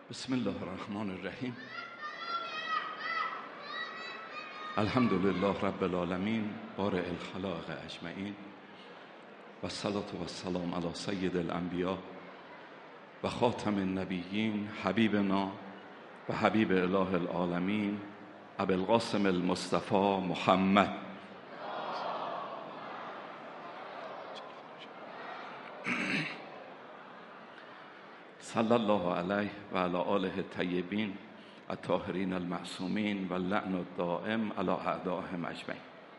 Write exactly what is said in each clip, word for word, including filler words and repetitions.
بسم الله الرحمن الرحیم. الحمد لله رب العالمین بارئ الخلائق اجمعین و الصلاة و السلام علی سید الانبیاء و خاتم النبیین حبیبنا و حبیب اله العالمین ابی القاسم المصطفى محمد. صلی الله علیه و علی آله الطیبین الطاهرین المعصومین و اللعن الدائم علی اعدائهم اجمعین.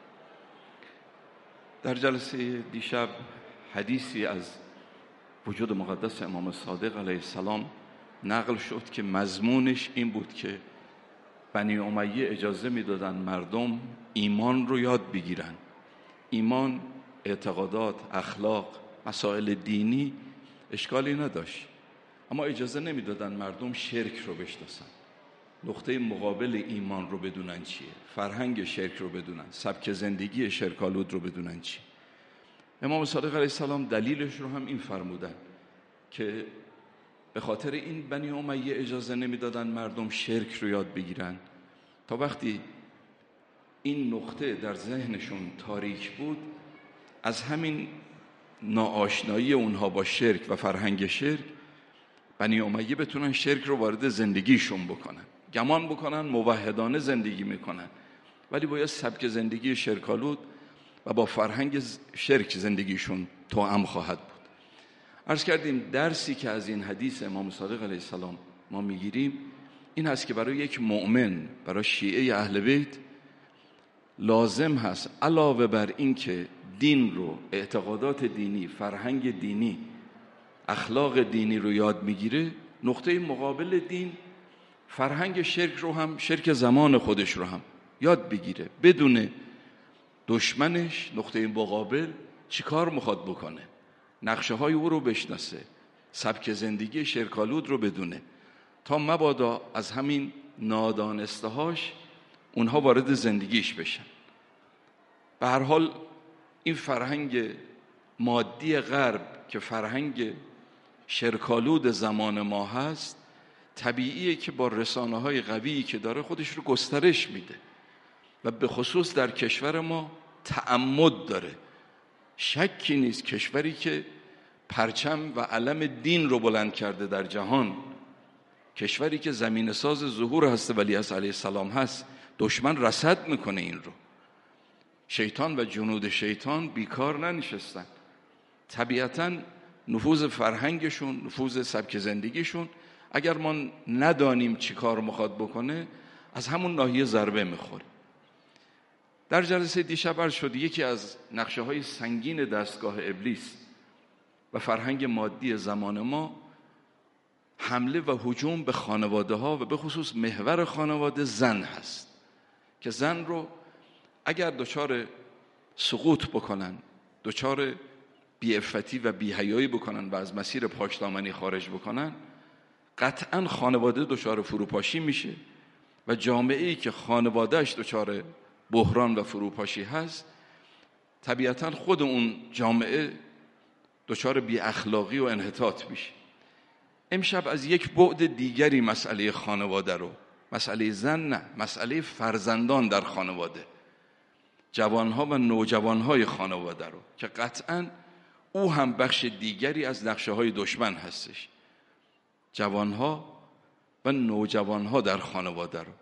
در جلسه دیشب حدیثی از وجود مقدس امام صادق علیه السلام نقل شد که مضمونش این بود که بنی امیه اجازه میدادن مردم ایمان رو یاد بگیرن. ایمان، اعتقادات، اخلاق، مسائل دینی اشکالی نداشت، اما اجازه نمیدادن مردم شرک رو بشناسن. نقطه مقابل ایمان رو بدونن چیه، فرهنگ شرک رو بدونن، سبک زندگی شرک‌آلود رو بدونن چیه. امام صادق علیه السلام دلیلش رو هم این فرمودن که به خاطر این بنی امیه اجازه نمیدادن مردم شرک رو یاد بگیرن تا وقتی این نقطه در ذهنشون تاریک بود، از همین ناآشنایی اونها با شرک و فرهنگ شرک، بنی امیه بتونن شرک رو وارد زندگیشون بکنن. گمان بکنن موحدانه زندگی میکنن، ولی باید سبک زندگی شرک‌آلود و با فرهنگ شرک زندگیشون توأم خواهد بود. عرض کردیم درسی که از این حدیث امام صادق علیه السلام ما میگیریم این هست که برای یک مؤمن، برای شیعه اهل بیت لازم هست علاوه بر این که دین رو، اعتقادات دینی، فرهنگ دینی، اخلاق دینی رو یاد میگیره، نقطه مقابل دین فرهنگ شرک رو هم، شرک زمان خودش رو هم یاد بگیره، بدونه دشمنش نقطه مقابل چی کار میخواد بکنه، نقشه های او رو بشناسه، سبک زندگی شرک‌آلود رو بدونه، تا مبادا از همین نادانسته هاش اونها وارد زندگیش بشن. به هر حال این فرهنگ مادی غرب که فرهنگ شرک‌آلود زمان ما هست، طبیعیه که با رسانه های قویی که داره خودش رو گسترش میده و به خصوص در کشور ما تعمد داره. شکی نیست کشوری که پرچم و علم دین رو بلند کرده در جهان، کشوری که زمین ساز ظهور حضرت ولیعصر علیه السلام هست، دشمن رصد میکنه این رو. شیطان و جنود شیطان بیکار ننشستن. طبیعتاً نفوذ فرهنگشون، نفوذ سبک زندگیشون، اگر ما ندانیم چی کار میخواد بکنه، از همون ناحیه ضربه میخوریم. در جلسه دیشب عرض شد یکی از نقشه های سنگین دستگاه ابلیس و فرهنگ مادی زمان ما حمله و هجوم به خانواده ها و به خصوص محور خانواده زن هست، که زن رو اگر دچار سقوط بکنن، دچار بی‌عفتی و بی‌حیایی بکنن و از مسیر پاکدامنی خارج بکنن، قطعاً خانواده دچار فروپاشی میشه و جامعه‌ای که خانوادهش دچار بحران و فروپاشی هست، طبیعتاً خود اون جامعه دچار بی اخلاقی و انحطاط میشه. امشب از یک بعد دیگری مسئله خانواده رو، مسئله زن نه، مسئله فرزندان در خانواده، جوانها و نوجوانهای خانواده رو، که قطعاً او هم بخش دیگری از نقشه های دشمن هستش، جوانها و نوجوانها در خانواده رو.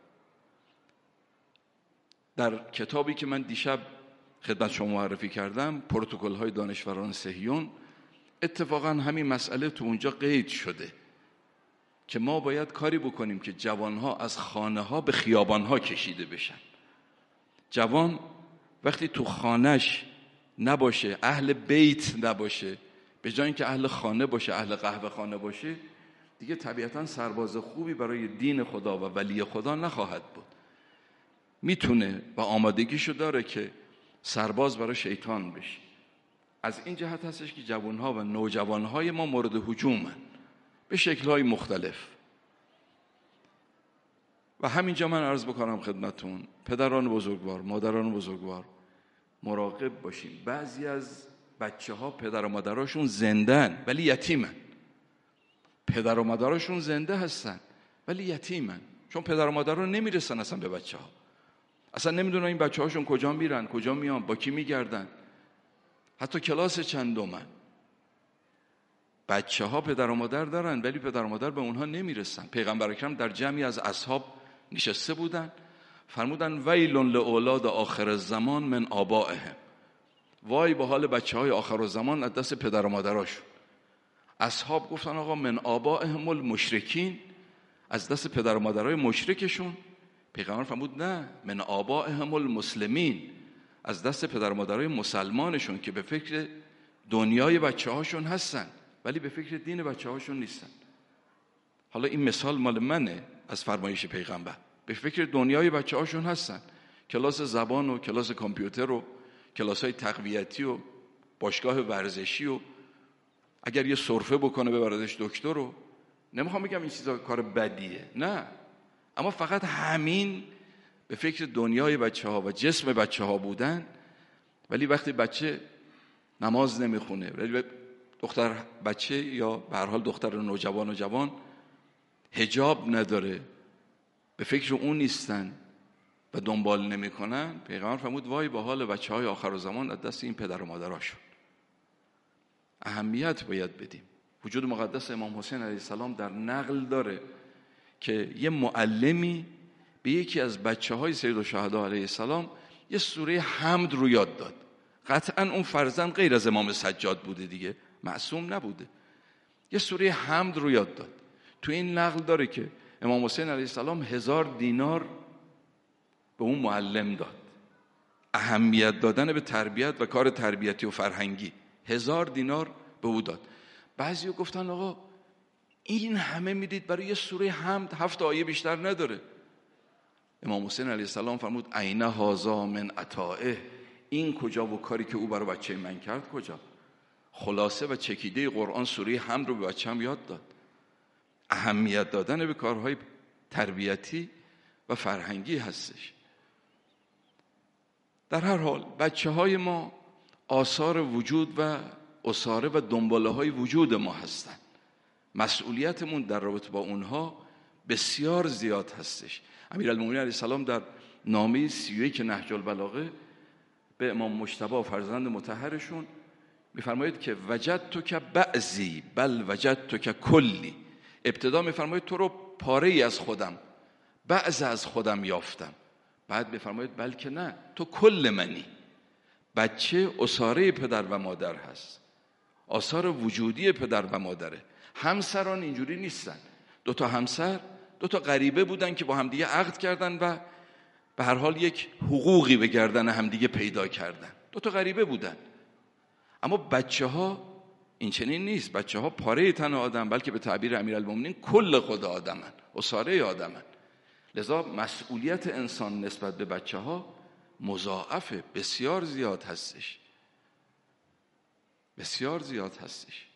در کتابی که من دیشب خدمت شما معرفی کردم، پروتکل های دانشوران صهیون، اتفاقا همین مسئله تو اونجا قید شده که ما باید کاری بکنیم که جوانها از خانه ها به خیابان ها کشیده بشن. جوان وقتی تو خانهش نباشه، اهل بیت نباشه، به جای اینکه اهل خانه باشه، اهل قهوه خانه باشه، دیگه طبیعتاً سرباز خوبی برای دین خدا و ولی خدا نخواهد بود. میتونه و آمادگیشو داره که سرباز برای شیطان بشه. از این جهت هستش که جوانها و نوجوانهای ما مورد هجومن به شکل‌های مختلف. و همینجا من عرض بکنم خدمتون پدران بزرگوار، مادران بزرگوار، مراقب باشیم. بعضی از بچه ها پدر و مادراشون زندن ولی یتیمن. پدر و مادراشون زنده هستن ولی یتیمن، چون پدر و مادر رو نمیرسن اصلا به بچه ها، اصلا نمیدونن این بچه هاشون کجا میرن، کجا میان، با کی میگردن، حتی کلاس چندمن. بچه ها پدر و مادر دارن ولی پدر و مادر به اونها نمیرسن. پیغمبر اکرم در جمعی از اصحاب نشسته بودن، فرمودن ویل لاولاد آخر الزمان من آبائهم، وای به حال بچه های آخر الزمان از دست پدر و مادراشون. اصحاب گفتن آقا من آبائهم المشرکین، از دست پدر و مادرای مشرکشون؟ پیغمبر فرمود نه، من آبائهم المسلمین، از دست پدر و مادرای مسلمانشون که به فکر دنیای بچه هاشون هستن ولی به فکر دین بچه هاشون نیستن. حالا این مثال مال منه از فرمایش پیغمبر. به فکر دنیای بچه هاشون هستن، کلاس زبان و کلاس کامپیوتر و کلاس های تقویتی و باشگاه ورزشی و اگر یه سرفه بکنه ببردش دکتر رو. نمیخوام بگم این چیزا کار بدیه، نه، اما فقط همین به فکر دنیای بچه ها و جسم بچه ها بودن. ولی وقتی بچه نماز نمیخونه، ولی دختر بچه یا به هر حال دختر نوجوان و جوان حجاب نداره، به فکر اون نیستن و دنبال نمیکنن، پیغمبر فرمود وای به حال بچه های آخر زمان از دست این پدر و مادراشون. اهمیت باید بدیم. وجود مقدس امام حسین علیه السلام در نقل داره که یه معلمی به یکی از بچه های سید الشهدا علیه السلام یه سوره حمد رو یاد داد. قطعا اون فرزند غیر از امام سجاد بوده دیگه، معصوم نبوده. یه سوره حمد رو یاد داد. تو این نقل داره که امام حسین علیه السلام هزار دینار به اون معلم داد. اهمیت دادن به تربیت و کار تربیتی و فرهنگی، هزار دینار به او داد. بعضی گفتن آقا این همه میدید برای یه سوره حمد، هفت آیه بیشتر نداره. امام حسین علیه السلام فرمود عین هذا من عطائه، این کجا و کاری که او برای بچه من کرد کجا؟ خلاصه و چکیده قرآن سوره حمد رو به بچه‌م یاد داد. اهمیت دادن به کارهای تربیتی و فرهنگی هستش. در هر حال بچه های ما آثار وجود و اساره و دنباله های وجود ما هستند. مسئولیتمون در رابطه با اونها بسیار زیاد هستش. امیرالمومنین علیه السلام در نامه سی و یک نهج البلاغه به امام مجتبی فرزند مطهرشون میفرمایید که وجدتک بعضی بل وجدتک کلی. ابتدا میفرمایید تو رو پاره ای از خودم، بعض از خودم یافتم. بعد میفرمایید بلکه نه، تو کل منی. بچه اساره پدر و مادر هست، آثار وجودی پدر و مادره. همسران اینجوری نیستن. دو تا همسر دو تا غریبه بودن که با همدیگه عقد کردن و به هر حال یک حقوقی به گردن همدیگه پیدا کردن. دو تا غریبه بودن. اما بچه ها این چنین نیست. بچه ها پاره تن آدم، بلکه به تعبیر امیرالمومنین کل خود آدمن، اساره آدمن. لذا مسئولیت انسان نسبت به بچه ها مضاعفه، بسیار زیاد هستش، بسیار زیاد هستش.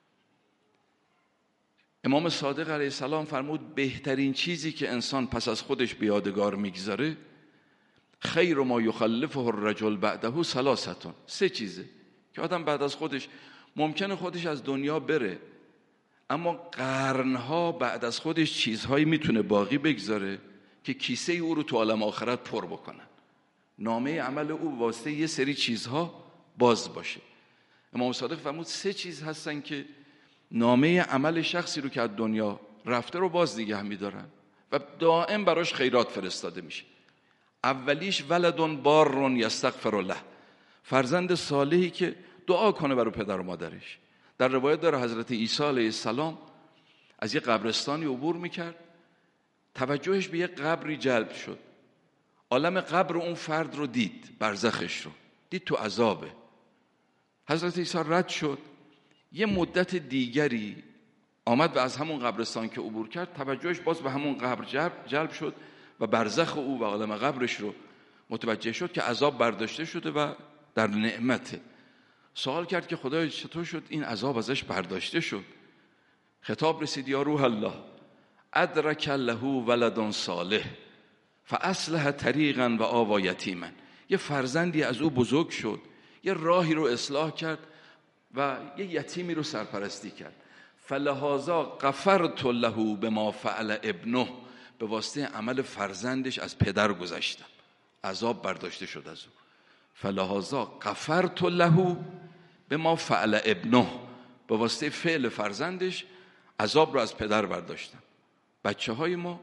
امام صادق علیه السلام فرمود بهترین چیزی که انسان پس از خودش به یادگار میگذاره خیر ما یخلفه الرجل بعده ثلاثه، سه چیزه که آدم بعد از خودش ممکنه خودش از دنیا بره اما قرنها بعد از خودش چیزهایی میتونه باقی بگذاره که کیسه او رو تو عالم آخرت پر بکنن. نامه عمل او واسطه یه سری چیزها باز باشه. امام صادق فرمود سه چیز هستن که نامه عمل شخصی رو که از دنیا رفته رو باز نگه می‌دارن و دائم براش خیرات فرستاده میشه. اولیش ولدون بارون یستغفر له، فرزند صالحی که دعا کنه برای پدر و مادرش. در روایت داره حضرت عیسی علیه السلام از یه قبرستانی عبور میکرد، توجهش به یه قبری جلب شد. عالم قبر اون فرد رو دید، برزخش رو دید، تو عذابه. حضرت عیسی رد شد، یه مدت دیگری آمد و از همون قبرستان که عبور کرد توجهش باز به همون قبر جلب شد و برزخ او و عالم قبرش رو متوجه شد که عذاب برداشته شده و در نعمته. سوال کرد که خدای چطور شد این عذاب ازش برداشته شد؟ خطاب رسید یا روح الله ادرک له ولد صالح فاصلح طریقا و آوى یتیما. یه فرزندی از او بزرگ شد، یه راهی رو اصلاح کرد و یه یتیمی رو سرپرستی کرد. فلهذا غفرت له بما فعل ابنه، به واسطه عمل فرزندش از پدر گذشتم، عذاب برداشته شد از او. فلهذا غفرت له بما فعل ابنه، به واسطه فعل فرزندش عذاب رو از پدر برداشتم. بچه های ما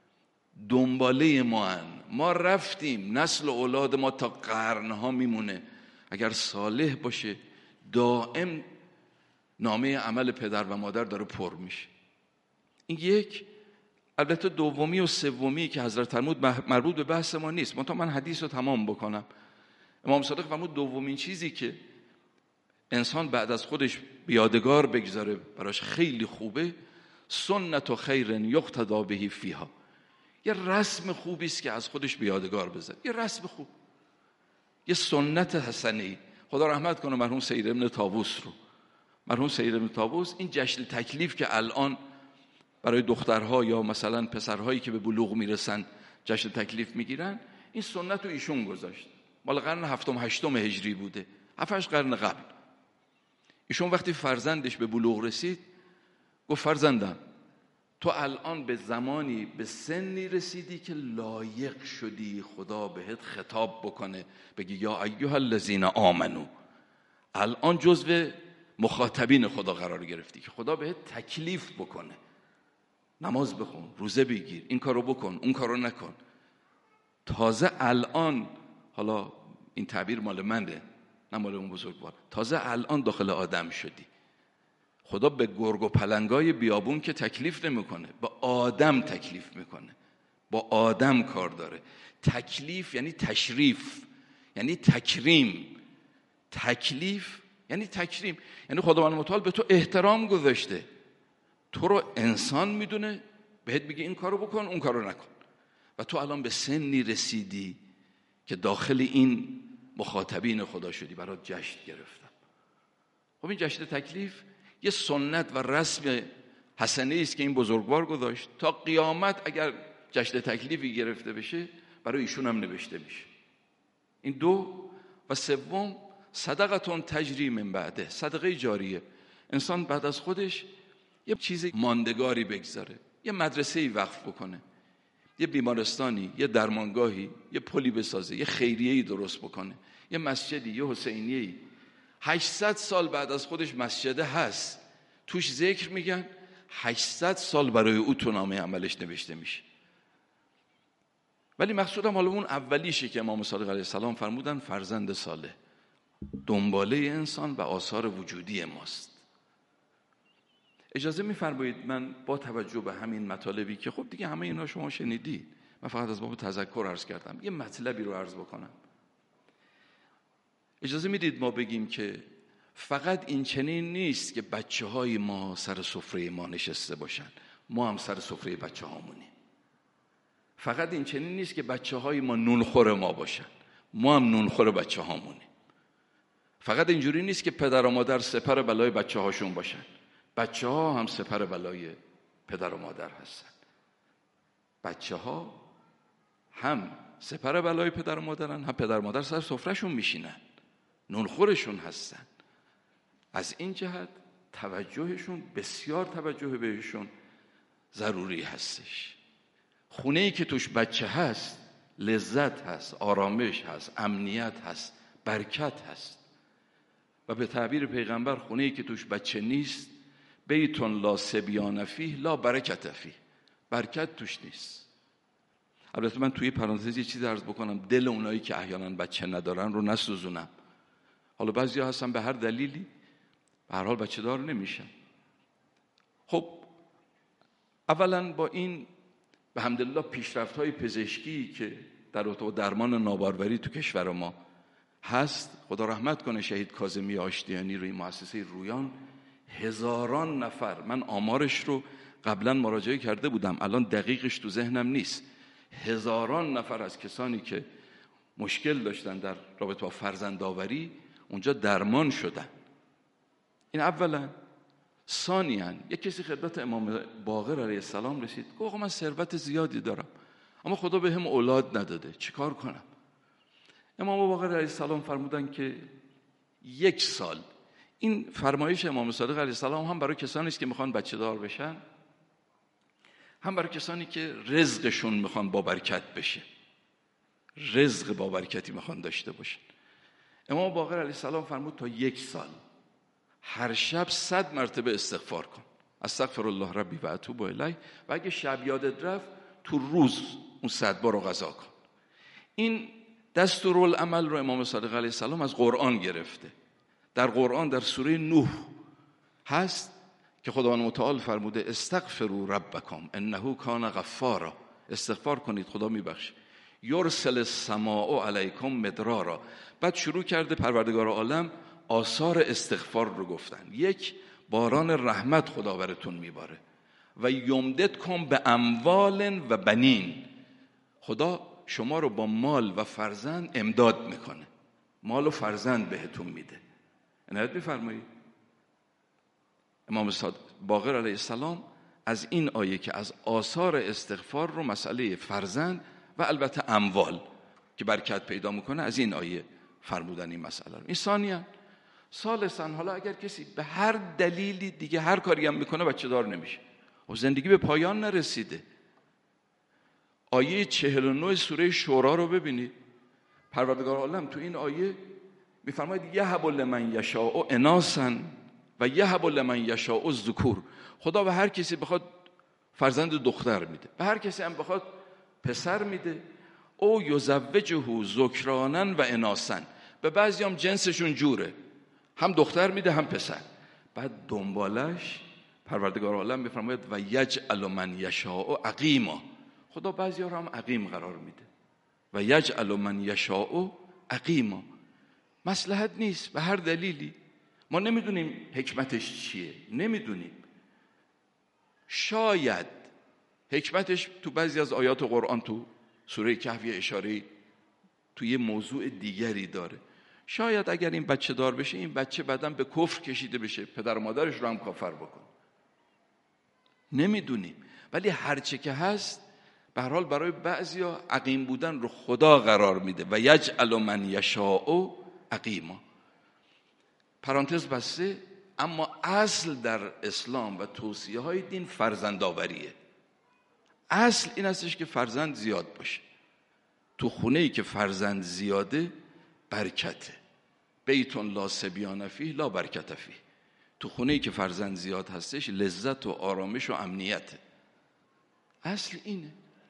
دنباله ما هن. ما رفتیم، نسل اولاد ما تا قرنها میمونه. اگر صالح باشه دائم نامه عمل پدر و مادر داره پر میشه. این یک. البته دومی و سومی که حضرت فرمود مربوط به بحث ما نیست، منتها من حدیث رو تمام بکنم. امام صادق فرمود دومین چیزی که انسان بعد از خودش بیادگار بگذاره براش خیلی خوبه، سنت و خیر یقتدا به فیها، یه رسم خوبی است که از خودش بیادگار بذاره، یه رسم خوب، یه سنت حسنه‌ای. خدا رحمت کنه مرحوم سید ابن طاووس رو. مرحوم سید ابن طاووس این جشن تکلیف که الان برای دخترها یا مثلا پسرهایی که به بلوغ میرسن جشن تکلیف میگیرن، این سنت رو ایشون گذاشت. مال قرن هفتم هشتم هجری بوده، هفتش قرن قبل. ایشون وقتی فرزندش به بلوغ رسید گفت فرزندم تو الان به زمانی به سنی رسیدی که لایق شدی خدا بهت خطاب بکنه، بگی یا ایها الذین آمنو. الان جزو مخاطبین خدا قرار گرفتی که خدا بهت تکلیف بکنه، نماز بخون، روزه بگیر، این کارو بکن، اون کارو نکن. تازه الان، حالا این تعبیر مال منه نه مال اون بزرگوار، تازه الان داخل آدم شدی. خدا به گرگ و پلنگای بیابون که تکلیف نمیکنه، با آدم تکلیف میکنه، با آدم کار داره. تکلیف یعنی تشریف، یعنی تکریم. تکلیف یعنی تکریم، یعنی خداوند متعال به تو احترام گذاشته، تو رو انسان میدونه، بهت میگه این کارو بکن اون کارو نکن. و تو الان به سنی رسیدی که داخل این مخاطبین خدا شدی، برات جشن گرفتم. خب این جشن تکلیف یه سنت و رسم حسنه است که این بزرگوار گذاشت. تا قیامت اگر جشن تکلیفی گرفته بشه برای ایشون هم نوشته میشه. این دو. و سوم صدقتون تجری من بعده، صدقه جاریه. انسان بعد از خودش یه چیز ماندگاری بگذاره، یه مدرسه‌ای وقف بکنه، یه بیمارستانی، یه درمانگاهی، یه پلی بسازه، یه خیریه‌ای درست بکنه، یه مسجدی، یه حسینیه‌ای. هشتصد سال بعد از خودش مسجده هست، توش ذکر میگن، هشتصد سال برای او تو نامه عملش نوشته میشه. ولی مقصودم حالا اون اولیشه که امام صادق علیه السلام فرمودن فرزند صالح دنباله انسان و آثار وجودی ماست. اجازه میفرمایید من با توجه به همین مطالبی که خب دیگه همه اینا شما شنیدید، من فقط از باب تذکر عرض کردم، یه مطلبی رو عرض بکنم. اجازه میدید ما بگیم که فقط این چنین نیست که بچه های ما سر سفره ما نشسته باشن، ما هم سر سفره بچه هامونیم. فقط این چنین نیست که بچه های ما نونخور ما باشن، ما هم نونخور بچه هامونیم. فقط اینجوری نیست که پدر و مادر سپر بلای بچه هاشون باشن، بچه ها هم سپر بلای پدر و مادر هستن. بچه ها هم سپر بلای پدر و مادرن، هم پدر و مادر سر سفرهشون میشینن، نونخورشون هستن. از این جهت توجهشون، بسیار توجه بهشون ضروری هستش. خونه‌ای که توش بچه هست لذت هست، آرامش هست، امنیت هست، برکت هست. و به تعبیر پیغمبر خونه‌ای که توش بچه نیست بیتون لا سبیان فیه لا برکت فیه، برکت توش نیست. البته من توی پرانتز یه چیزی عرض بکنم، دل اونایی که احیانا بچه ندارن رو نسوزونم. حالا بعضیا هستن به هر دلیلی به هر حال بچه دار نمیشن. خب اولا با این به حمدالله پیشرفت‌های پزشکی که در رابطه درمان ناباروری تو کشور ما هست، خدا رحمت کنه شهید کاظمی آشتیانی روی مؤسسه رویان، هزاران نفر، من آمارش رو قبلا مراجعه کرده بودم الان دقیقش تو ذهنم نیست، هزاران نفر از کسانی که مشکل داشتن در رابطه با فرزندآوری اونجا درمان شدن. این اولا. ثانیاً یک کسی خدمت امام باقر علیه السلام رسید، گفت آقا من ثروت زیادی دارم اما خدا به هم اولاد نداده، چیکار کنم؟ امام باقر علیه السلام فرمودن که یک سال این فرمایش امام صادق علیه السلام هم برای کسانی است که میخوان بچه دار بشن، هم برای کسانی که رزقشون میخوان با برکت بشه، رزق با برکتی میخوان داشته باشن. امام باقر علیه السلام فرمود تا یک سال هر شب صد مرتبه استغفار کن، استغفر الله ربی و اتوب الیه، و اگه شب یادت رفت تو روز اون صد بار رو قضا کن. این دستورالعمل رو امام صادق علیه السلام از قرآن گرفته. در قرآن در سوره نوح هست که خداوند متعال فرموده استغفروا ربکم انه کان غفارا، استغفار کنید خدا میبخشه، یرسل السماء علیکم مدرارا. بعد شروع کرده پروردگار عالم آثار استغفار رو گفتن. یک، باران رحمت خدا براتون میباره، و یمددکم به اموال و بنین، خدا شما رو با مال و فرزند امداد میکنه، مال و فرزند بهتون میده. عنایت بفرمایید. امام باقر علیه السلام از این آیه که از آثار استغفار رو مسئله فرزند و البته اموال که برکت پیدا میکنه، از این آیه فرمودن این مسئله رو. این ثانیاً. ثالثاً، حالا اگر کسی به هر دلیلی دیگه هر کاری هم میکنه بچه دار نمیشه و زندگی به پایان نرسیده، آیه چهل و نه سوره شورا رو ببینید. پروردگار عالم تو این آیه میفرماید یهب لمن یشاء اناثا و یهب لمن یشاء الذکور. خدا به هر کسی بخواد فرزند دختر میده، به هر کسی هم بخواد پسر میده. او یزوجه ذکرانا و اناثا، به بعضی هم جنسشون جوره، هم دختر میده هم پسر. بعد دنبالش پروردگار عالم میفرماید و یجعل من یشاء عقیما، خدا بعضی ها رو هم عقیم قرار میده. و یجعل من یشاء عقیما، مصلحت نیست به هر دلیلی، ما نمیدونیم حکمتش چیه، نمیدونیم. شاید حکمتش تو بعضی از آیات قرآن، تو سوره کهف یه اشاره تو یه موضوع دیگری داره. شاید اگر این بچه دار بشه، این بچه بعداً به کفر کشیده بشه، پدر و مادرش رو هم کافر بکن، نمیدونیم. ولی هرچه که هست به هر حال برای بعضیا عقیم بودن رو خدا قرار میده. و یجعل من یشاء عقیما. پرانتز بسته. اما اصل در اسلام و توصیه های دین فرزندآوریه. اصل این هستش که فرزند زیاد باشه. تو خونه‌ای که فرزند زیاده برکته. بیتون لا صبیان فیه لا برکت فیه. تو خونه‌ای که فرزند زیاد هستش لذت و آرامش و امنیته. اصل اینه.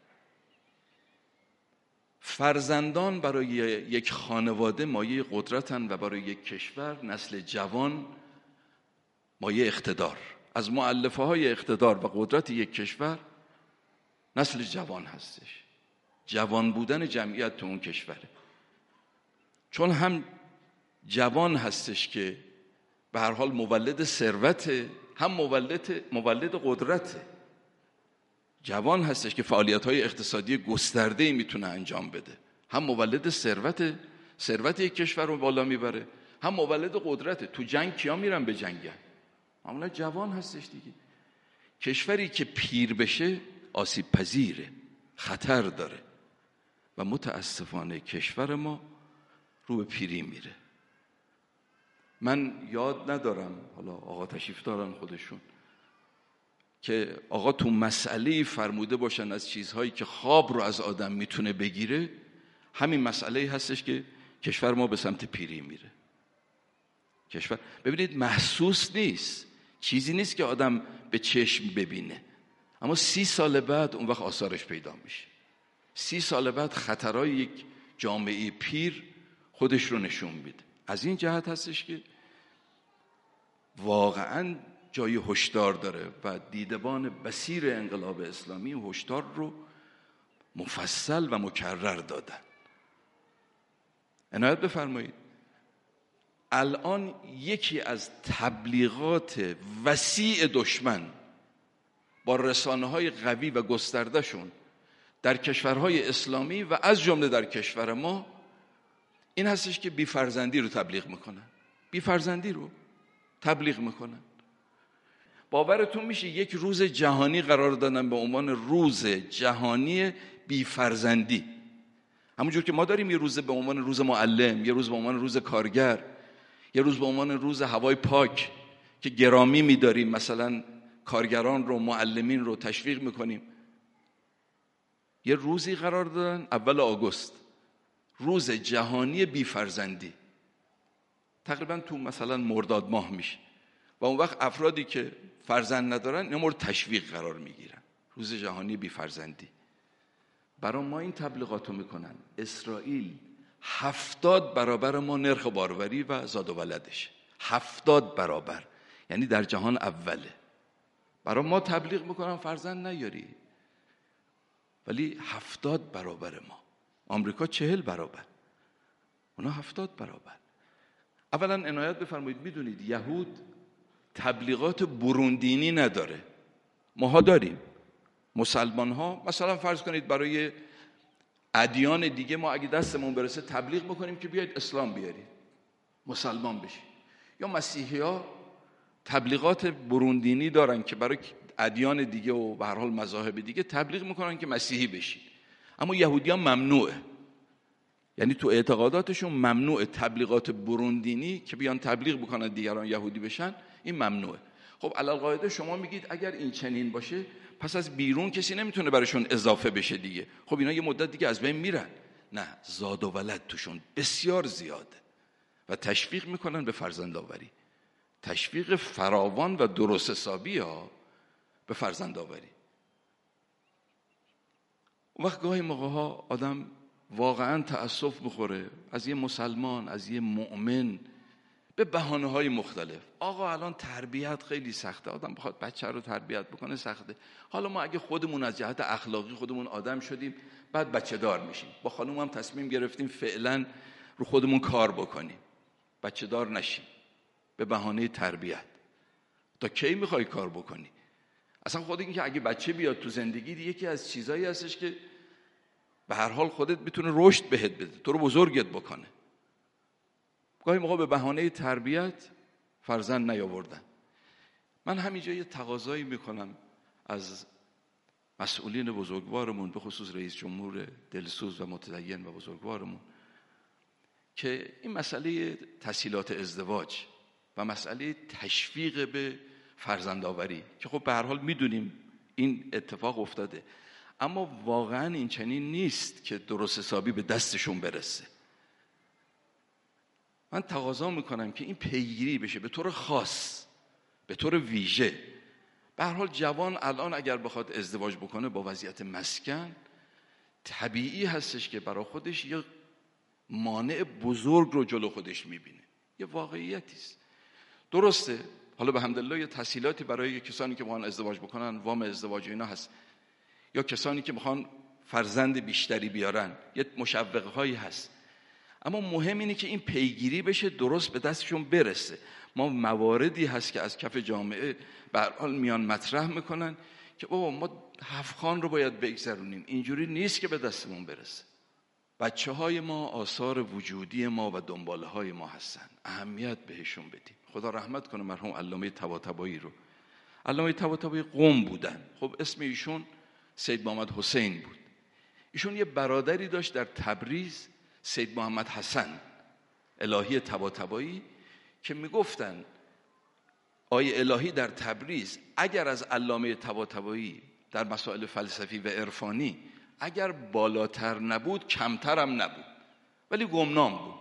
فرزندان برای یک خانواده مایه قدرتن و برای یک کشور نسل جوان مایه اقتدار. از مؤلفه های اقتدار و قدرت یک کشور نسل جوان هستش، جوان بودن جمعیت تو اون کشوره. چون هم جوان هستش که به هر حال مولد ثروته، هم مولد مولد قدرته. جوان هستش که فعالیت‌های اقتصادی گسترده‌ای میتونه انجام بده، هم مولد ثروت، ثروت یک کشور رو بالا میبره، هم مولد قدرته. تو جنگ کیا میرن به جنگن؟ معمولا جوان هستش دیگه. کشوری که پیر بشه آسیب پذیره، خطر داره و متاسفانه کشور ما رو به پیری میره. من یاد ندارم، حالا آقا تشریف دارن خودشون، که آقا تو مسئله فرموده باشن از چیزهایی که خواب رو از آدم میتونه بگیره، همین مسئله هستش که کشور ما به سمت پیری میره. کشور ببینید محسوس نیست، چیزی نیست که آدم به چشم ببینه، اما سی سال بعد اون وقت آثارش پیدا میشه. سی سال بعد خطرهای یک جامعه پیر خودش رو نشون میده. از این جهت هستش که واقعاً جای هشدار داره و دیدبان بصیر انقلاب اسلامی هشدار رو مفصل و مکرر دادن. عنایت بفرمایید. الان یکی از تبلیغات وسیع دشمن با رسانه‌های قوی و گستردهشون در کشورهای اسلامی و از جمله در کشور ما این هستش که بی‌فرزندی رو تبلیغ میکنن. بی‌فرزندی رو تبلیغ میکنن. باورتون میشه یک روز جهانی قرار دادن به عنوان روز جهانی بی‌فرزندی. همونجور که ما داریم یه روز به عنوان روز معلم، یه روز به عنوان روز کارگر، یه روز به عنوان روز هوای پاک که گرامی می‌داریم، مثلا کارگران رو، معلمین رو تشویق میکنیم، یه روزی قرار دادن اول آگوست، روز جهانی بی فرزندی، تقریبا تو مثلا مرداد ماه میشه و اون وقت افرادی که فرزند ندارن اینا مورد تشویق قرار میگیرن. روز جهانی بی فرزندی. برای ما این تبلیغاتو میکنن. اسرائیل هفتاد برابر ما نرخ باروری و زاد و ولدش، هفتاد برابر، یعنی در جهان اوله. برای ما تبلیغ میکنن فرزند نیاری، ولی هفتاد برابر ما. آمریکا چهل برابر، اونا هفتاد برابر. اولا عنایت بفرمایید، میدونید یهود تبلیغات بروندینی نداره، ماها داریم. مسلمان ها مثلا فرض کنید برای ادیان دیگه ما اگه دستمون برسه تبلیغ میکنیم که بیاید اسلام بیارید، مسلمان بشید. یا مسیحی ها تبلیغات بروندینی دارن که برای ادیان دیگه و به هر حال مذاهب دیگه تبلیغ میکنن که مسیحی بشید. اما یهودیان ممنوعه، یعنی تو اعتقاداتشون ممنوع تبلیغات بروندینی که بیان تبلیغ بکنن دیگران یهودی بشن، این ممنوعه. خب علالقاعده شما میگید اگر این چنین باشه پس از بیرون کسی نمیتونه براشون اضافه بشه دیگه. خب اینا یه مدت دیگه از بین میرن. نه، زاد و ولد توشون بسیار زیاده و تشویق میکنن به فرزندآوری، تشویق فراوان و درست حسابی ها به فرزندآوری. اون وقت گاهی موقع ها آدم واقعا تأسف میخوره از یه مسلمان، از یه مؤمن، به بهانه های مختلف. آقا الان تربیت خیلی سخته، آدم بخواد بچه رو تربیت بکنه سخته. حالا ما اگه خودمون از جهت اخلاقی خودمون آدم شدیم، بعد بچه دار میشیم. با خانوم هم تصمیم گرفتیم فعلا رو خودمون کار بکنیم، بچه دار نشیم به بهانه تربیت. تا کی میخوای کار بکنی؟ اصلا خود این که اگه بچه بیاد تو زندگی، یکی از چیزایی هستش که به هر حال خودت میتونه رشد بهت بده، تو رو بزرگت بکنه. گاهی موقع به بهانه تربیت فرزند نیاوردن. من همینجا یه تقاضایی میکنم از مسئولین بزرگوارمون، به خصوص رئیس جمهور دلسوز و متدین و بزرگوارمون، که این مسئله تسهیلات ازدواج و مسئله تشویق به فرزندآوری که خب به هر حال میدونیم این اتفاق افتاده، اما واقعا این چنین نیست که درست حسابی به دستشون برسه. من تقاضا میکنم که این پیگیری بشه به طور خاص، به طور ویژه. به هر حال جوان الان اگر بخواد ازدواج بکنه با وضعیت مسکن، طبیعی هستش که برای خودش یه مانع بزرگ رو جلو خودش میبینه. یه واقعیتی است. درسته حالا به حمدالله یه تسهیلاتی برای کسانی که میخوان ازدواج بکنن، وام ازدواج اینا هست، یا کسانی که میخوان فرزند بیشتری بیارن، یه مشوقه هایی هست. اما مهم اینه که این پیگیری بشه، درست به دستشون برسه. ما مواردی هست که از کف جامعه به هر حال میان مطرح میکنن که بابا ما هفخان رو باید بگذرونیم، اینجوری نیست که به دستمون برسه. بچه های ما آثار وجودی ما و دنباله های ما هستن، اهمیت بهشون بدیم. خدا رحمت کنه مرحوم علامه طباطبایی رو. علامه طباطبایی قم بودن. خب اسم ایشون سید محمد حسین بود. ایشون یه برادری داشت در تبریز، سید محمد حسن الهی طباطبایی، که میگفتن آیه الهی در تبریز اگر از علامه طباطبایی در مسائل فلسفی و عرفانی اگر بالاتر نبود کمتر هم نبود، ولی گمنام بود.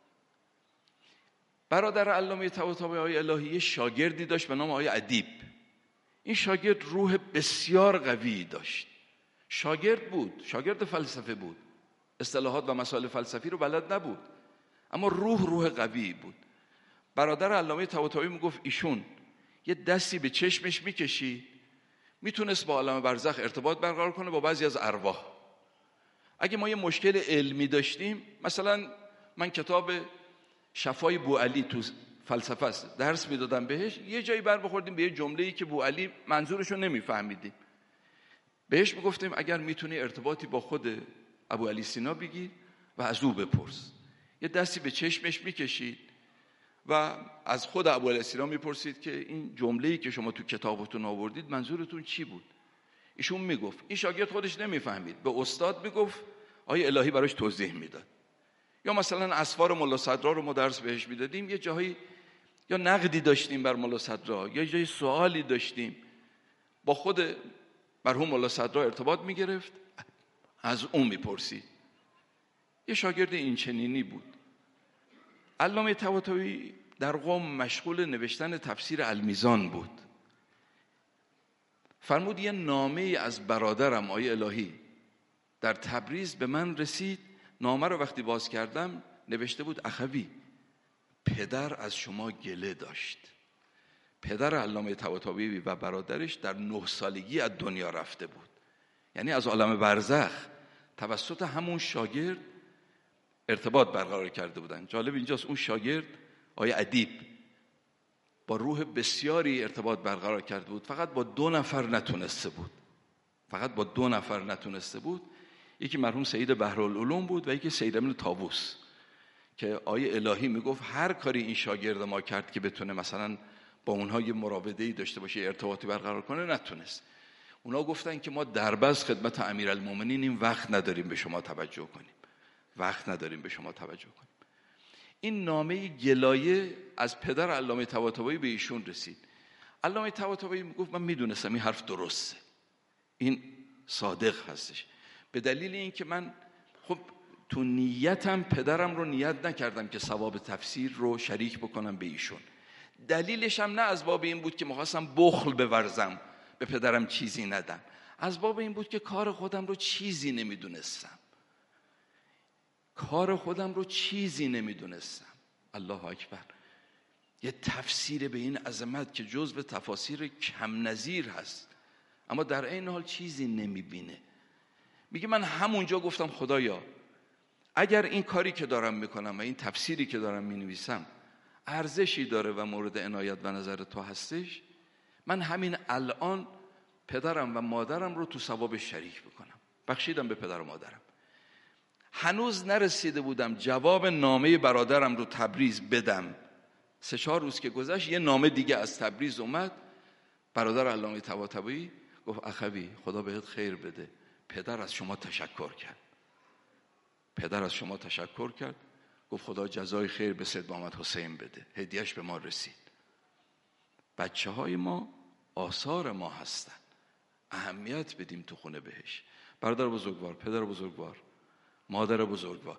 برادر علامه طباطبایی آیه الهی شاگردی داشت به نام آیه ادیب. این شاگرد روح بسیار قوی داشت، شاگرد بود، شاگرد فلسفه بود، اصطلاحات و مسائل فلسفی رو بلد نبود، اما روح روح قوی بود. برادر علامه طباطبایی میگفت ایشون یه دستی به چشمش میکشید، میتونست با عالم برزخ ارتباط برقرار کنه، با بعضی از ارواح. اگه ما یه مشکل علمی داشتیم، مثلا من کتاب شفای بوعلی تو فلسفه است درس میدادم بهش، یه جایی بر بخوردیم به یه جمله‌ای که بوعلی منظورش رو نمیفهمیدیم، بهش میگفتیم اگر میتونی ارتباطی با خود ابو علی سینا بگیر و از او بپرس. یه دستی به چشمش میکشید و از خود ابو علی سینا میپرسید که این جمله‌ای که شما تو کتابتون آوردید منظورتون چی بود؟ ایشون میگفت، این شاگرد خودش نمیفهمید، به استاد میگفت، آیه الهی براش توضیح میداد. یا مثلا اسفار ملا صدرا رو ما درس بهش میدادیم، یه جایی یا نقدی داشتیم بر ملا صدرا، یا جایی سوالی داشتیم، با خود مرحوم ملا صدرا ارتباط میگرفت، از اون میپرسید. یه شاگرد این چنینی بود. علامه طباطبایی در قم مشغول نوشتن تفسیر المیزان بود. فرمود یه نامه از برادرم آیه الهی در تبریز به من رسید. نامه رو وقتی باز کردم نوشته بود اخوی، پدر از شما گله داشت. پدر علامه طباطبایی و برادرش در نه سالگی از دنیا رفته بود، یعنی از عالم برزخ توسط همون شاگرد ارتباط برقرار کرده بودن. جالب اینجاست اون شاگرد آیه ادیب با روح بسیاری ارتباط برقرار کرده بود، فقط با دو نفر نتونسته بود. فقط با دو نفر نتونسته بود. یکی مرحوم سید بحرالعلوم بود و یکی سید ابن طاووس، که آیه الهی میگفت هر کاری این شاگرد ما کرد که بتونه مثلا با اونها یه مراوده‌ای داشته باشه، ارتباطی برقرار کنه، نتونست. اونا گفتن که ما دربست خدمت امیرالمومنین این وقت نداریم به شما توجه کنیم. وقت نداریم به شما توجه کنیم. این نامه گلایه از پدر علامه طباطبایی به ایشون رسید. علامه طباطبایی میگفت من میدونستم این حرف درسته، این صادق هستش، به دلیل اینکه من خب تو نیتم پدرم رو نیت نکردم که ثواب تفسیر رو شریک بکنم به ایشون. دلیلش هم نه از باب این بود که می‌خواستم بخل بورزم به پدرم چیزی ندم، از باب این بود که کار خودم رو چیزی نمیدونستم. کار خودم رو چیزی نمیدونستم. الله اکبر. یه تفسیر به این عظمت که جزو تفاسیر کم نظیر هست، اما در این حال چیزی نمیبینه. میگه من همونجا گفتم خدایا اگر این کاری که دارم میکنم و این تفسیری که دارم مینویسم ارزشی داره و مورد عنایت و نظر تو هستش، من همین الان پدرم و مادرم رو تو ثواب شریک بکنم. بخشیدم به پدر و مادرم. هنوز نرسیده بودم جواب نامه برادرم رو تبریز بدم. سه چهار روز که گذشت یه نامه دیگه از تبریز اومد. برادر علامه طباطبایی گفت اخوی خدا بهت خیر بده، پدر از شما تشکر کرد. پدر از شما تشکر کرد. گفت خدا جزای خیر به سید محمد حسین بده، هدیهش به ما رسید. بچه های ما آثار ما هستن، اهمیت بدیم تو خونه بهش. برادر بزرگوار، پدر بزرگوار، مادر بزرگوار،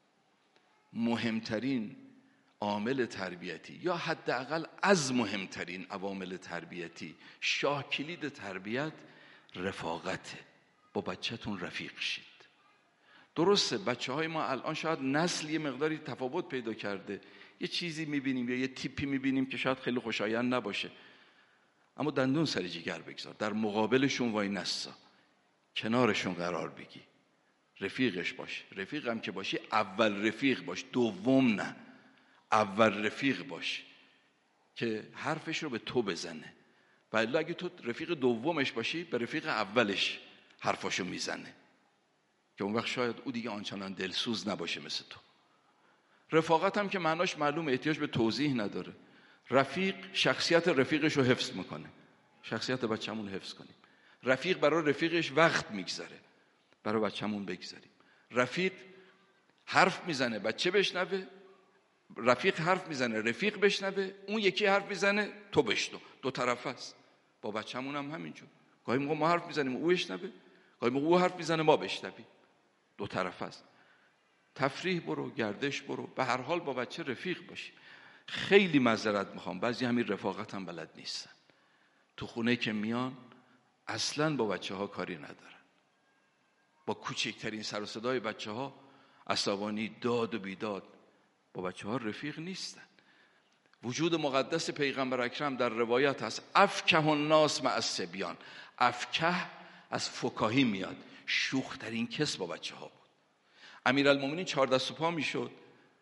مهمترین عامل تربیتی یا حداقل از مهمترین عوامل تربیتی، شاه کلید تربیت رفاقته. با بچه‌تون رفیق شید. درسته بچه های ما الان شاید نسل یه مقداری تفاوت پیدا کرده، یه چیزی میبینیم یا یه تیپی میبینیم که شاید خیلی خوشایند نباشه، اما دندون سر جیگر بگذار، در مقابلشون وای نسا، کنارشون قرار بگی، رفیقش باش. رفیق هم که باشی اول رفیق باش، دوم نه، اول رفیق باش که حرفش رو به تو بزنه. ولی اگه تو رفیق دومش باشی به رفیق اولش حرفاشو میزنه که اون وقت شاید او دیگه آنچنان دلسوز نباشه مثل تو. رفاقت هم که معناش معلومه، احتیاج به توضیح نداره. رفیق شخصیت رفیقش رو حفظ میکنه. شخصیت بچه‌مون حفظ کنیم. رفیق برای رفیقش وقت میگذاره، برای بچه‌مون بگذاریم. رفیق حرف میزنه بچه بشنوه، رفیق حرف میزنه رفیق بشنوه، اون یکی حرف میزنه تو بشنو. دو طرفه است. با بچه‌مون هم همینجور. گاهی موقع ما حرف میزنیم او بشنوه، گاهی موقع او حرف میزنه ما بشنویم. دو طرفه است. تفریح برو، گردش برو، به هر حال با بچه رفیق باشی. خیلی معذرت میخوام بعضی همین رفاقت هم بلد نیستن. تو خونه که میان اصلاً با بچه ها کاری ندارن. با کوچکترین سر و صدای بچه ها عصبانی، داد و بیداد، با بچه ها رفیق نیستن. وجود مقدس پیغمبر اکرم در روایت هست افکه الناس مع الصبیان. افکه از فکاهی میاد، شوخ ترین کس با بچه ها بود. امیرالمومنین چهار دست و پا میشد،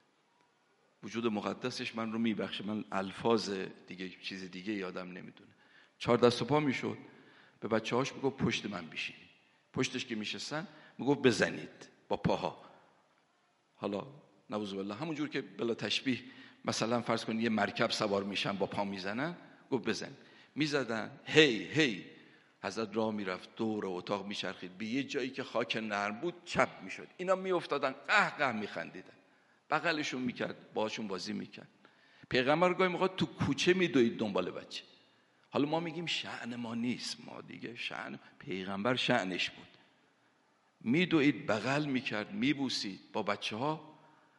وجود مقدسش من رو میبخشه، من الفاظ دیگه چیز دیگه یادم نمیدونه. چهار دست و پا میشد، به بچه هاش میگفت پشت من بشینید. پشتش که میشستن میگفت بزنید با پاها. حالا نعوذ بالله همونجور که بلا تشبیه مثلا فرض کنید یه مرکب سوار میشن با پا میزنن، گفت بزن. میزدن هی هی حضرت راه میرفت، دور اتاق میچرخید، به یه جایی که خاک نرم بود چپ میشد، اینا میافتادن قه قه میخندیدن. بغلشون میکرد، باهاشون بازی میکرد. پیغمبر گاهی موقع تو کوچه میدوید دنبال بچه. حالا ما میگیم شأن ما نیست، ما دیگه شأن پیغمبر شأنش بود. میدوید، بغل میکرد، میبوسید با بچه ها.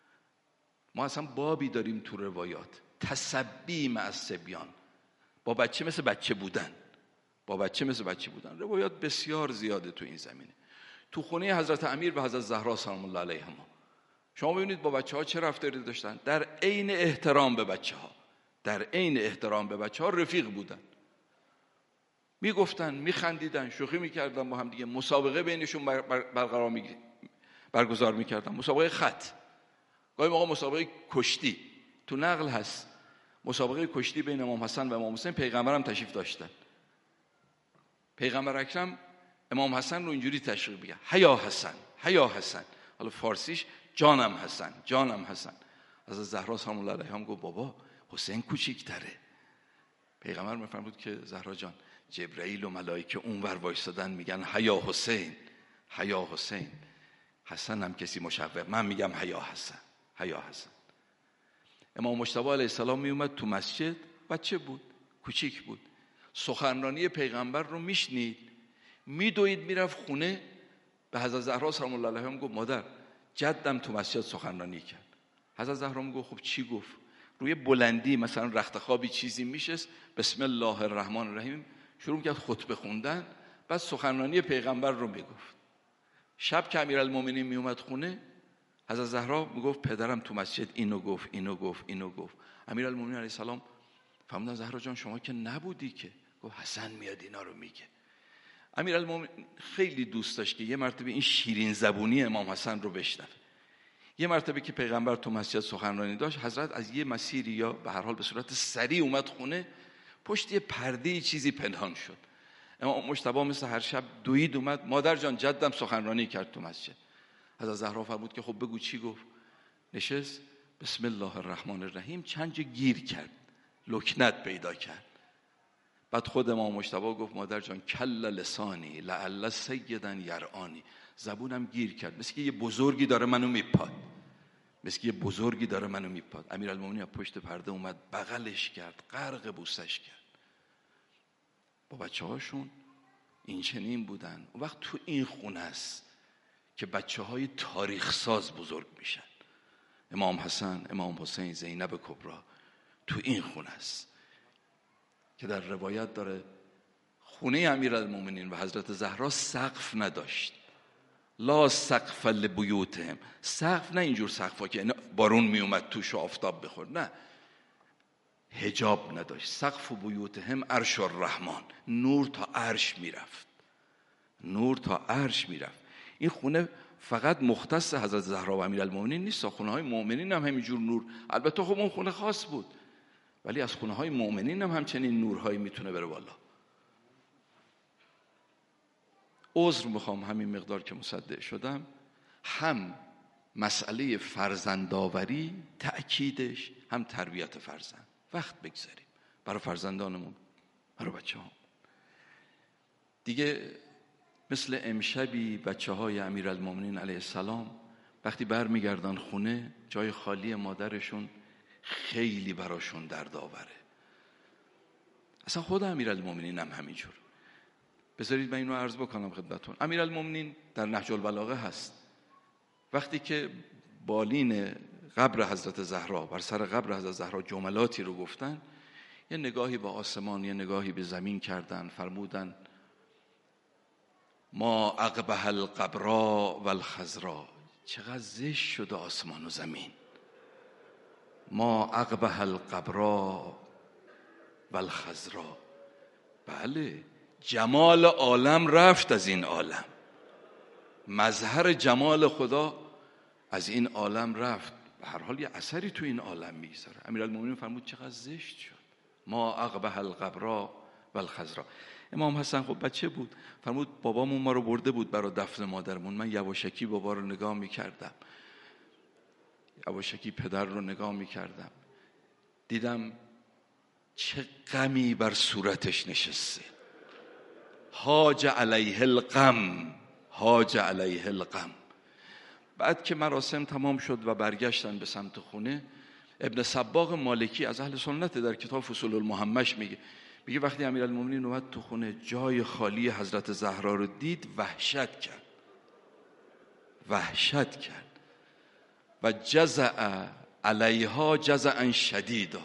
ما اصلا بابی داریم تو روایات، تسبی مع الصبیان، با بچه مثل بچه بودن، با بچه مثل بچه بودن. روایات بسیار زیاده تو این زمینه. تو خونه حضرت امیر و حضرت زهرا سلام الله علیهما شما ببینید با بچه ها چه رفتاری داشتن. در عین احترام به بچه ها، در عین احترام به بچه ها رفیق بودن، میگفتن، میخندیدن، شوخی میکردن با هم دیگه. مسابقه بینشون برقرار می برگزار میکردن، مسابقه خط، گاهی موقع مسابقه کشتی. تو نقل هست مسابقه کشتی بین امام حسن و امام حسین. پیغمبر هم تشریف داشتن. پیغمبر اکرم امام حسن رو اینجوری تشریح میگه: هیا حسن، هیا حسن. حالا فارسیش جانم حسن، جانم حسن. از زهرا سلام الله علیها هم گفت بابا حسین کوچیک‌تره. پیغمبر میفرمود که زهرا جان، جبرئیل و ملائکه اونور وایسادن میگن هیا حسین، هیا حسین. حسن هم کسی مشوق، من میگم هیا حسن، هیا حسن. امام مجتبی علیه السلام میومد تو مسجد، بچه بود، کوچیک بود، سخنرانی پیغمبر رو میشنید، میدوید میرفت خونه. به حضرت زهرا سلام الله علیها هم گفت مادر جدم تو مسجد سخنرانی کرد. حضرت زهرا هم گفت خب چی گفت؟ روی بلندی مثلا رخت خوابی چیزی میشست، بسم الله الرحمن الرحیم شروع کرد خطبه خوندن، بعد سخنرانی پیغمبر رو میگفت. شب که امیرالمومنین میومد خونه، حضرت زهرا میگفت پدرم تو مسجد اینو گفت، اینو گفت، اینو گفت. امیرالمومنین علیه السلام فرمودن زهرا جان شما که نبودی که. گفت حسن میاد اینا رو میگه. امیرالمومنین خیلی دوست داشت که یه مرتبه این شیرین زبونی امام حسن رو بشنوه. یه مرتبه که پیغمبر تو مسجد سخنرانی داشت، حضرت از یه مسیری یا به هر حال به صورت سریع اومد خونه، پشت یه پرده چیزی پنهان شد. امام مجتبی مثل هر شب دوید اومد، مادر جان جدم سخنرانی کرد تو مسجد. حضرت زهرا فرمود که خب بگو چی گفت. نشست، بسم الله الرحمن الرحیم چند جا گیر کرد، لکنت پیدا کرد. بعد خود امام مجتبی گفت مادر جان کل لسانی لعل سیدا یرعانی، زبونم گیر کرد، مثل که یه بزرگی داره منو میپاد، مثل که یه بزرگی داره منو میپاد. امیرالمومنین پشت پرده اومد، بغلش کرد، غرق بوسش کرد. با بچه هاشون این چنین بودن. اون وقت تو این خونه است که بچه های تاریخ ساز بزرگ میشن. امام حسن، امام حسین، زینب کبری تو این خونه است که در روایت داره خونه امیرالمومنین و حضرت زهرا سقف نداشت. لا سقف لبیوتهم، سقف نه اینجور سقفا که بارون میومد توش و آفتاب بخور، نه، حجاب نداشت. سقف بیوتهم عرش الرحمن، نور تا عرش میرفت، نور تا عرش میرفت. این خونه فقط مختص حضرت زهرا و امیرالمومنین نیست، خونه های مؤمنین هم همینجور نور. البته خب اون خونه خاص بود، ولی از خونه های مؤمنین هم همچنین نورهایی میتونه بره بالا. عذر میخوام همین مقدار که مصدق شدم. هم مسئله فرزندآوری تأکیدش، هم تربیت فرزند. وقت بگذاریم برای فرزندانمون، برای بچه ها. دیگه مثل امشبی بچه های امیرالمومنین علیه السلام وقتی برمیگردن خونه، جای خالی مادرشون خیلی براشون دردآوره. اصلا خود امیرالمومنین هم همینجور. بذارید من اینو عرض بکنم خدمتتون. امیرالمومنین در نهج البلاغه هست، وقتی که بالین قبر حضرت زهرا، بر سر قبر حضرت زهرا جملاتی رو گفتن، یه نگاهی به آسمان، یه نگاهی به زمین کردن، فرمودن ما اقبح القبرا و الخضرا، چقدر زشت شده آسمان و زمین. ما اقبح القبرا و الخضرا، بله جمال عالم رفت از این عالم، مظهر جمال خدا از این عالم رفت، به هر حال یه اثری تو این عالم میگذاره. امیرالمومنین فرمود چقدر زشت شد، ما اقبح القبرا و الخضرا. امام حسن خب بچه بود، فرمود بابامون ما رو برده بود برای دفن مادرمون، من یواشکی بابا رو نگاه میکردم، یواشکی پدر رو نگاه میکردم، دیدم چه غمی بر صورتش نشسته، هاج علیه الغم، هاج علیه الغم. بعد که مراسم تمام شد و برگشتن به سمت خونه، ابن صباغ مالکی از اهل سنت در کتاب فصول المحمش میگه میگه وقتی امیرالمومنین اومد تو خونه جای خالی حضرت زهرا رو دید وحشت کرد وحشت کرد و جزع علیها جزعا شدیدا،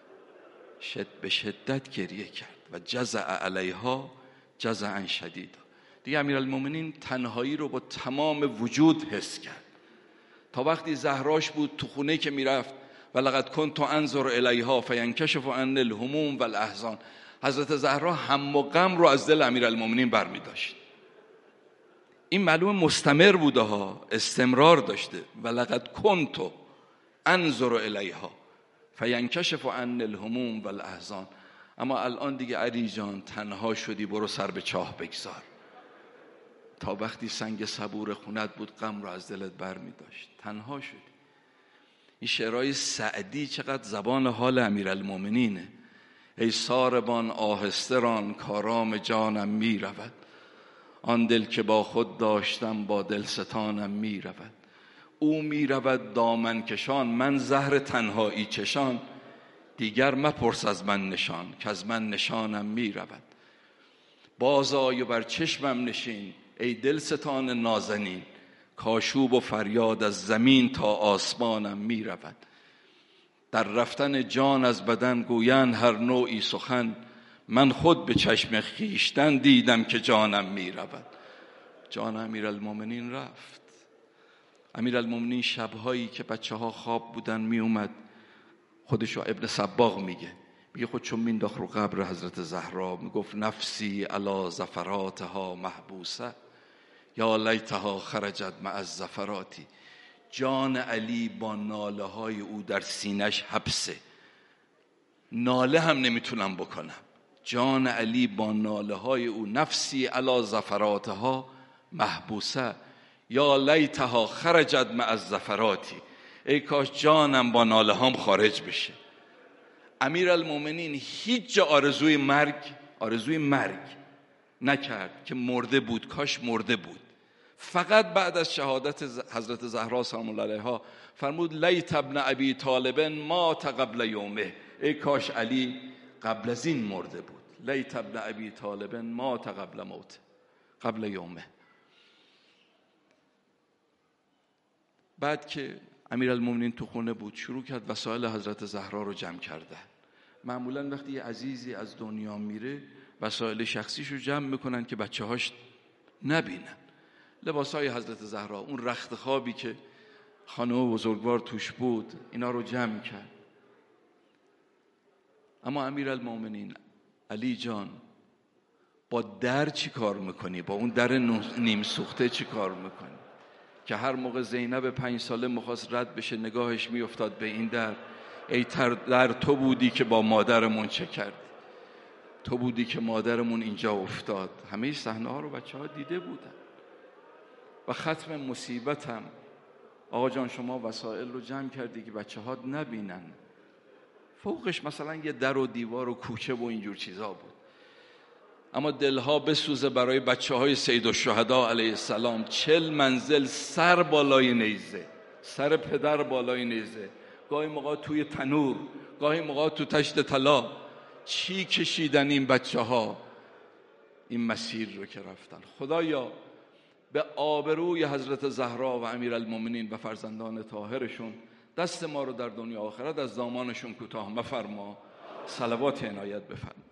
شد به شدت گریه کرد و جزع علیها جزعا شدیدا. دیگه امیرالمومنین تنهایی رو با تمام وجود حس کرد. تا وقتی زهراش بود تو خونه که میرفت و لقد کنت انظر الیها فینکشف عن الهموم والاحزان، حضرت زهرا هم و غم رو از دل امیرالمومنین برمی داشت. این معلوم مستمر بوده ها، استمرار داشته. و لقد کنت انظر الیها فینکشف عن الهموم والاحزان. اما الان دیگه علی جان تنها شدی، برو سر به چاه بگذار. تا وقتی سنگ صبور خونت بود غم رو از دلت برمی داشت، تنها شدی. این شعرهای سعدی چقدر زبان حال امیرالمومنینه. ای ساربان آهستران کارام جانم می رود، آن دل که با خود داشتم با دلستانم می رود. او می رود دامن کشان من زهر تنهایی چشان، دیگر مپرس از من نشان که از من نشانم می رود. باز آی و بر چشمم نشین ای دلستان نازنین، کاشوب و فریاد از زمین تا آسمانم می رود. در رفتن جان از بدن گویند هر نوعی سخن، من خود به چشم خیشتن دیدم که جانم می رود. جان امیرالمومنین رفت. امیرالمومنین شبهایی که بچه ها خواب بودن می اومد، خودشو ابن صباغ میگه میگه خودشو مینداخت رو قبر حضرت زهرا، میگفت نفسی علی زفراتها محبوسه یا لیتها خرجت مع الزفراتی. جان علی با ناله های او در سینش حبسه، ناله هم نمیتونم بکنم. جان علی با ناله های او نفسی علی زفراتها محبوسه یا لیتها خرجت مع الزفراتی. ای کاش جانم با ناله هام خارج بشه. امیرالمومنین هیچ جا آرزوی مرگ آرزوی مرگ نکرد که مرده بود، کاش مرده بود. فقط بعد از شهادت حضرت زهرا سلام الله علیها فرمود لیت ابن ابی طالب مات قبل یومه. ای کاش علی قبل از این مرده بود. لیت ابن ابی طالب مات قبل موت قبل یومه. بعد که امیرالمومنین تو خونه بود شروع کرد وسایل حضرت زهرا رو جمع کرده. معمولا وقتی یه عزیزی از دنیا میره وسایل شخصیشو جمع میکنن که بچه هاش نبینن. لباسای حضرت زهرا، اون رخت خوابی که خانم بزرگوار توش بود، اینا رو جمع کرد. اما امیرالمومنین علی جان با در چی کار میکنی؟ با اون در نیم سوخته چی کار میکنی؟ که هر موقع زینب پنج ساله میخواست رد بشه نگاهش میافتاد به این در. ای در تو بودی که با مادرمون چه کردی؟ تو بودی که مادرمون اینجا افتاد. همه صحنه ها رو بچه ها دیده بودن. و ختم مصیبتم آقا جان شما وسایل رو جمع کردی که بچه ها نبینن. فوقش مثلا یه در و دیوار و کوچه و اینجور چیزا بود. اما دلها بسوزه برای بچه های سید الشهدا علیه السلام. چل منزل سر بالای نیزه، سر پدر بالای نیزه، گاهی موقع توی تنور، گاهی موقع تو تشت طلا. چی کشیدن این بچه ها این مسیر رو که رفتن. خدایا به آبروی حضرت زهرا و امیرالمومنین و فرزندان طاهرشون دست ما رو در دنیا آخرت از دامانشون کوتاه مفرما. صلوات عنایت بفرما.